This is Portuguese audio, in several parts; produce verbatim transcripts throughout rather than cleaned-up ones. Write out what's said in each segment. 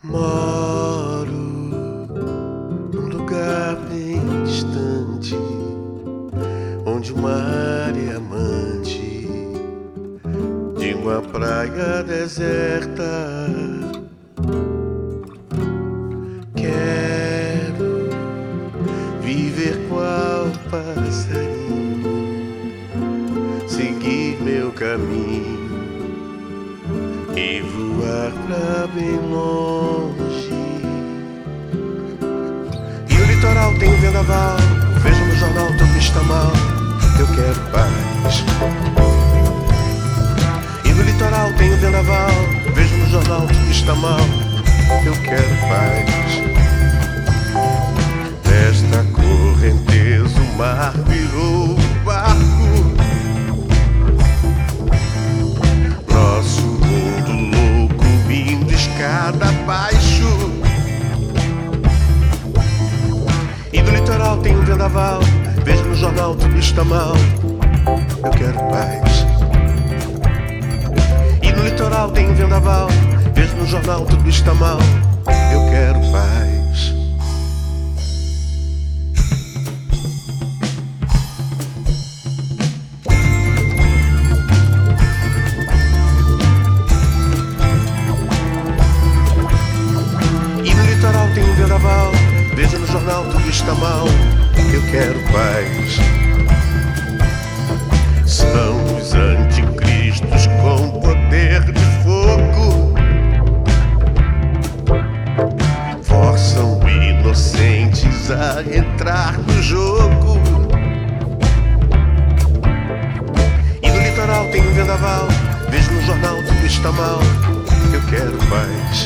Moro num lugar bem distante, onde o mar é amante de uma praia deserta. Quero viver qual passarinho, seguir meu caminho e voar pra bem longe. E o litoral tem um vendaval, vejo no jornal tudo está mal. Eu quero paz. E no litoral tem um vendaval, vejo no jornal tudo está mal. Eu quero paz. Nesta correnteza o mar virou barco. Nosso mundo louco indo escada abaixo. E do litoral tem um vendaval, vejo no jornal tudo está mal. Eu quero paz. E no litoral tem um vendaval, vejo no jornal tudo está mal. Eu quero paz. Tem um vendaval, vejo no jornal tudo está mal. Eu quero paz. São os anticristos com poder de fogo, forçam inocentes a entrar no jogo. E no litoral tem um vendaval, vejo no jornal tudo está mal. Eu quero paz.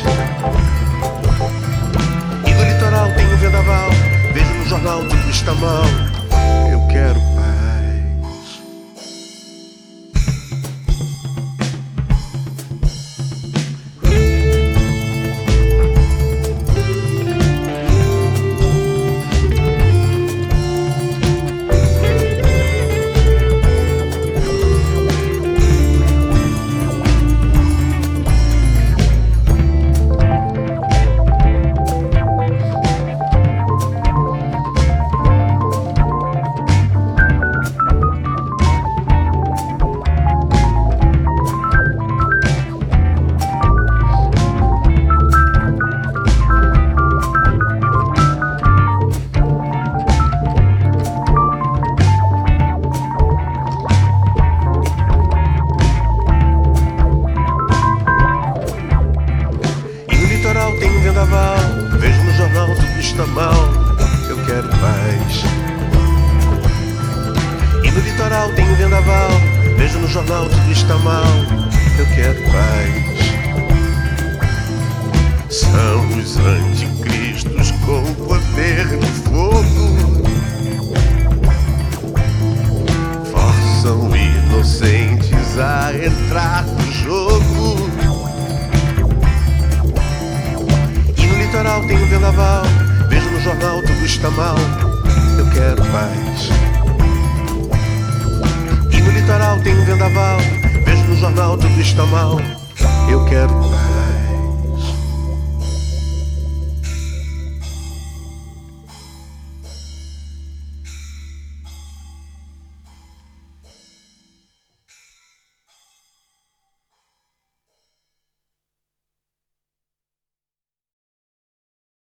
No litoral tem um vendaval, vejo no jornal tudo está mal. Eu quero paz. Tem um vendaval, vejo no jornal tudo está mal. Eu quero paz. E no litoral tem um vendaval, vejo no jornal tudo está mal. Eu quero paz. São os anticristos com poder de fogo, forçam inocentes a entrar no jogo. No litoral tem um vendaval, vejo no jornal tudo está mal. Eu quero paz. E no litoral tem um vendaval, vejo no jornal tudo está mal. Eu quero paz.